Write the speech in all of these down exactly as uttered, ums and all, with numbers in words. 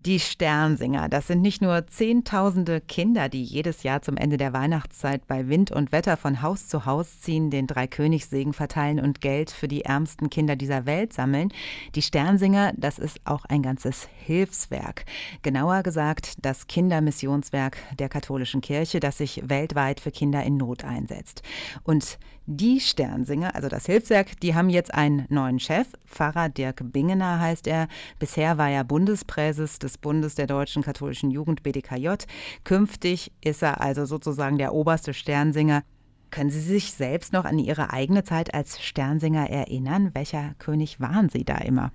Die Sternsinger, das sind nicht nur Zehntausende Kinder, die jedes Jahr zum Ende der Weihnachtszeit bei Wind und Wetter von Haus zu Haus ziehen, den Dreikönigssegen verteilen und Geld für die ärmsten Kinder dieser Welt sammeln. Die Sternsinger, das ist auch ein ganzes Hilfswerk. Genauer gesagt das Kindermissionswerk der katholischen Kirche, das sich weltweit für Kinder in Not einsetzt. Und die Sternsinger, also das Hilfswerk, die haben jetzt einen neuen Chef. Pfarrer Dirk Bingener heißt er. Bisher war er Bundespräses des Bundes der Deutschen Katholischen Jugend B D K J. Künftig ist er also sozusagen der oberste Sternsinger. Können Sie sich selbst noch an Ihre eigene Zeit als Sternsinger erinnern? Welcher König waren Sie da immer?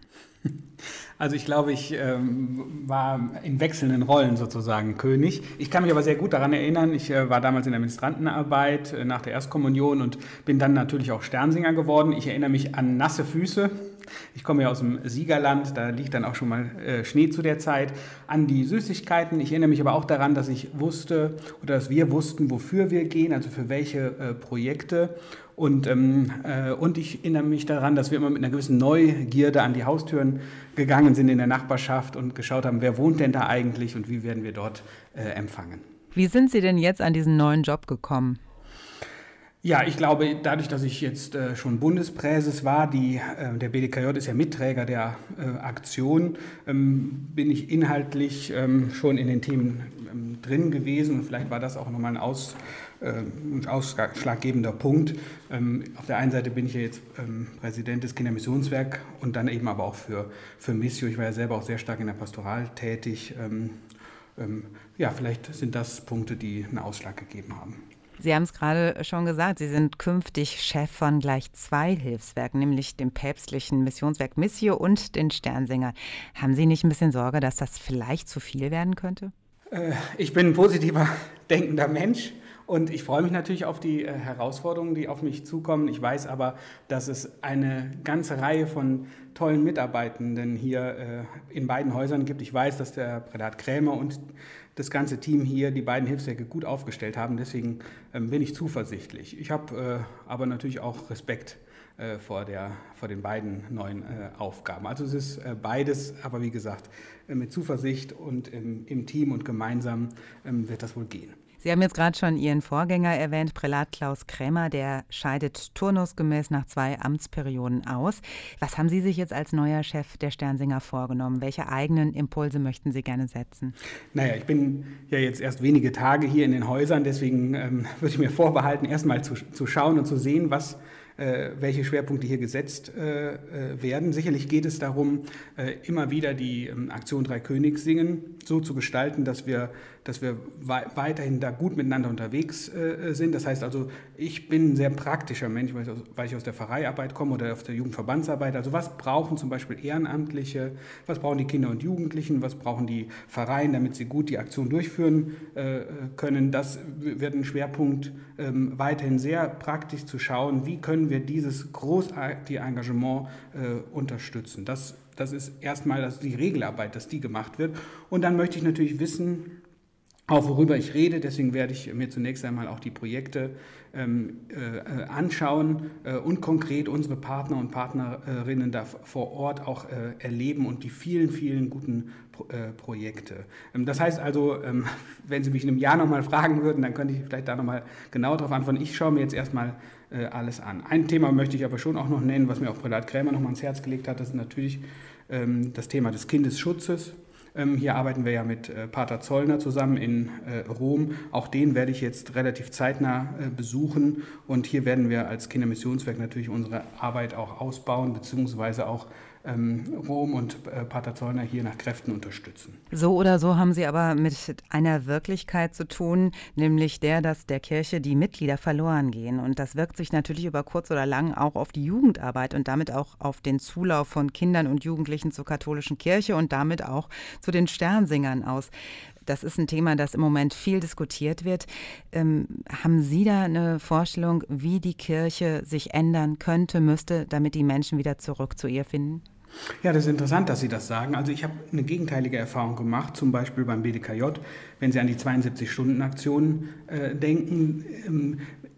Also ich glaube, ich ähm, war in wechselnden Rollen sozusagen König. Ich kann mich aber sehr gut daran erinnern, ich äh, war damals in der Ministrantenarbeit äh, nach der Erstkommunion und bin dann natürlich auch Sternsinger geworden. Ich erinnere mich an nasse Füße. Ich komme ja aus dem Siegerland, da liegt dann auch schon mal äh, Schnee zu der Zeit, an die Süßigkeiten. Ich erinnere mich aber auch daran, dass ich wusste oder dass wir wussten, wofür wir gehen, also für welche äh, Projekte. Und, ähm, äh, und ich erinnere mich daran, dass wir immer mit einer gewissen Neugierde an die Haustüren gegangen sind in der Nachbarschaft und geschaut haben, wer wohnt denn da eigentlich und wie werden wir dort äh, empfangen. Wie sind Sie denn jetzt an diesen neuen Job gekommen? Ja, ich glaube, dadurch, dass ich jetzt äh, schon Bundespräses war, die, äh, der B D K J ist ja Mitträger der äh, Aktion, ähm, bin ich inhaltlich ähm, schon in den Themen ähm, drin gewesen und vielleicht war das auch nochmal ein, Aus, äh, ein ausschlaggebender Punkt. Ähm, auf der einen Seite bin ich ja jetzt ähm, Präsident des Kindermissionswerks und dann eben aber auch für, für Missio. Ich war ja selber auch sehr stark in der Pastoral tätig. Ähm, ähm, ja, vielleicht sind das Punkte, die einen Ausschlag gegeben haben. Sie haben es gerade schon gesagt, Sie sind künftig Chef von gleich zwei Hilfswerken, nämlich dem päpstlichen Missionswerk Missio und den Sternsinger. Haben Sie nicht ein bisschen Sorge, dass das vielleicht zu viel werden könnte? Äh, ich bin ein positiver, denkender Mensch und ich freue mich natürlich auf die äh, Herausforderungen, die auf mich zukommen. Ich weiß aber, dass es eine ganze Reihe von tollen Mitarbeitenden hier äh, in beiden Häusern gibt. Ich weiß, dass der Prälat Krämer und das ganze Team hier die beiden Hilfswerke gut aufgestellt haben. Deswegen ähm, bin ich zuversichtlich. Ich habe äh, aber natürlich auch Respekt äh, vor, der, vor den beiden neuen äh, Aufgaben. Also es ist äh, beides, aber wie gesagt, äh, mit Zuversicht und im, im Team und gemeinsam ähm, wird das wohl gehen. Sie haben jetzt gerade schon Ihren Vorgänger erwähnt, Prälat Klaus Krämer, der scheidet turnusgemäß nach zwei Amtsperioden aus. Was haben Sie sich jetzt als neuer Chef der Sternsinger vorgenommen? Welche eigenen Impulse möchten Sie gerne setzen? Naja, ich bin ja jetzt erst wenige Tage hier in den Häusern, deswegen ähm, würde ich mir vorbehalten, erstmal zu, zu schauen und zu sehen, was welche Schwerpunkte hier gesetzt äh, werden. Sicherlich geht es darum, äh, immer wieder die ähm, Aktion Dreikönigssingen so zu gestalten, dass wir, dass wir wei- weiterhin da gut miteinander unterwegs äh, sind. Das heißt also, ich bin ein sehr praktischer Mensch, weil ich, aus, weil ich aus der Pfarreiarbeit komme oder aus der Jugendverbandsarbeit. Also was brauchen zum Beispiel Ehrenamtliche, was brauchen die Kinder und Jugendlichen, was brauchen die Pfarreien, damit sie gut die Aktion durchführen äh, können. Das wird ein Schwerpunkt, äh, weiterhin sehr praktisch zu schauen, wie können wir dieses großartige Engagement äh, unterstützen. Das, das ist erstmal das, die Regelarbeit, dass die gemacht wird. Und dann möchte ich natürlich wissen, auch worüber ich rede, deswegen werde ich mir zunächst einmal auch die Projekte ähm, äh, anschauen äh, und konkret unsere Partner und Partnerinnen da vor Ort auch äh, erleben und die vielen, vielen guten Pro äh, Projekte. Ähm, das heißt also, ähm, wenn Sie mich in einem Jahr nochmal fragen würden, dann könnte ich vielleicht da nochmal genau darauf antworten. Ich schaue mir jetzt erstmal äh, alles an. Ein Thema möchte ich aber schon auch noch nennen, was mir auch Prälat Krämer nochmal ans Herz gelegt hat, das ist natürlich ähm, das Thema des Kindesschutzes. Hier arbeiten wir ja mit Pater Zollner zusammen in Rom. Auch den werde ich jetzt relativ zeitnah besuchen. Und hier werden wir als Kindermissionswerk natürlich unsere Arbeit auch ausbauen, beziehungsweise auch Rom und Pater Zollner hier nach Kräften unterstützen. So oder so haben Sie aber mit einer Wirklichkeit zu tun, nämlich der, dass der Kirche die Mitglieder verloren gehen. Und das wirkt sich natürlich über kurz oder lang auch auf die Jugendarbeit und damit auch auf den Zulauf von Kindern und Jugendlichen zur katholischen Kirche und damit auch zu den Sternsingern aus. Das ist ein Thema, das im Moment viel diskutiert wird. Ähm, haben Sie da eine Vorstellung, wie die Kirche sich ändern könnte, müsste, damit die Menschen wieder zurück zu ihr finden? Ja, das ist interessant, dass Sie das sagen. Also ich habe eine gegenteilige Erfahrung gemacht, zum Beispiel beim B D K J, wenn Sie an die zweiundsiebzig Stunden Aktion äh, denken. Ähm,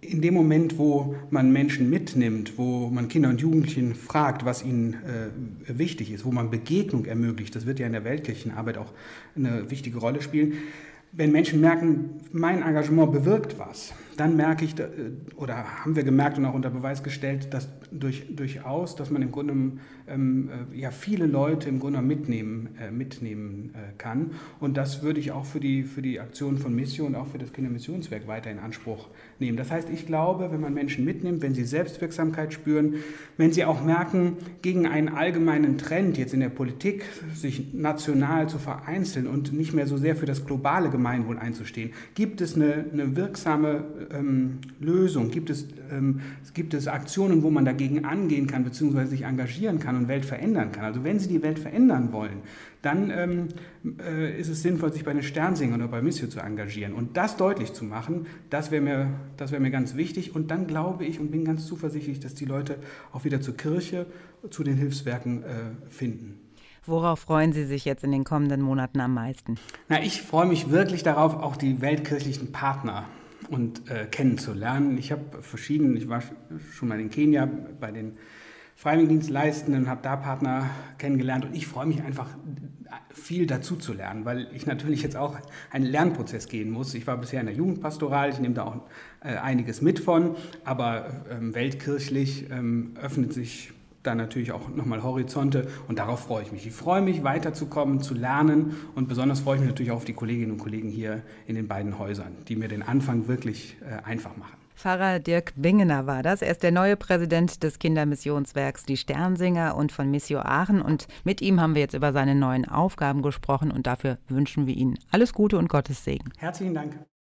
in dem Moment, wo man Menschen mitnimmt, wo man Kinder und Jugendlichen fragt, was ihnen äh, wichtig ist, wo man Begegnung ermöglicht, das wird ja in der Weltkirchenarbeit auch eine wichtige Rolle spielen. Wenn Menschen merken, mein Engagement bewirkt was, dann merke ich, oder haben wir gemerkt und auch unter Beweis gestellt, dass durch, durchaus, dass man im Grunde ähm, ja, viele Leute im Grunde mitnehmen, äh, mitnehmen äh, kann. Und das würde ich auch für die, für die Aktion von Missio und auch für das Kindermissionswerk weiter in Anspruch nehmen. Das heißt, ich glaube, wenn man Menschen mitnimmt, wenn sie Selbstwirksamkeit spüren, wenn sie auch merken, gegen einen allgemeinen Trend jetzt in der Politik, sich national zu vereinzeln und nicht mehr so sehr für das globale Gemeinwohl einzustehen, gibt es eine, eine wirksame ähm, Lösung, gibt es, ähm, gibt es Aktionen, wo man dagegen angehen kann, beziehungsweise sich engagieren kann und Welt verändern kann. Also wenn Sie die Welt verändern wollen, dann ähm, äh, ist es sinnvoll, sich bei den Sternsingern oder bei Missio zu engagieren. Und das deutlich zu machen, das wäre mir, das wäre mir ganz wichtig. Und dann glaube ich und bin ganz zuversichtlich, dass die Leute auch wieder zur Kirche, zu den Hilfswerken äh, finden. Worauf freuen Sie sich jetzt in den kommenden Monaten am meisten? Na, ich freue mich wirklich darauf, auch die weltkirchlichen Partner und äh, kennenzulernen. Ich habe verschiedene, ich war schon mal in Kenia bei den Freiwilligendienstleistenden, habe da Partner kennengelernt und ich freue mich einfach viel dazu zu lernen, weil ich natürlich jetzt auch einen Lernprozess gehen muss. Ich war bisher in der Jugendpastoral, ich nehme da auch äh, einiges mit von, aber ähm, weltkirchlich ähm, öffnet sich da natürlich auch nochmal Horizonte und darauf freue ich mich. Ich freue mich, weiterzukommen, zu lernen und besonders freue ich mich natürlich auch auf die Kolleginnen und Kollegen hier in den beiden Häusern, die mir den Anfang wirklich äh, einfach machen. Pfarrer Dirk Bingener war das. Er ist der neue Präsident des Kindermissionswerks Die Sternsinger und von Missio Aachen. Und mit ihm haben wir jetzt über seine neuen Aufgaben gesprochen und dafür wünschen wir Ihnen alles Gute und Gottes Segen. Herzlichen Dank.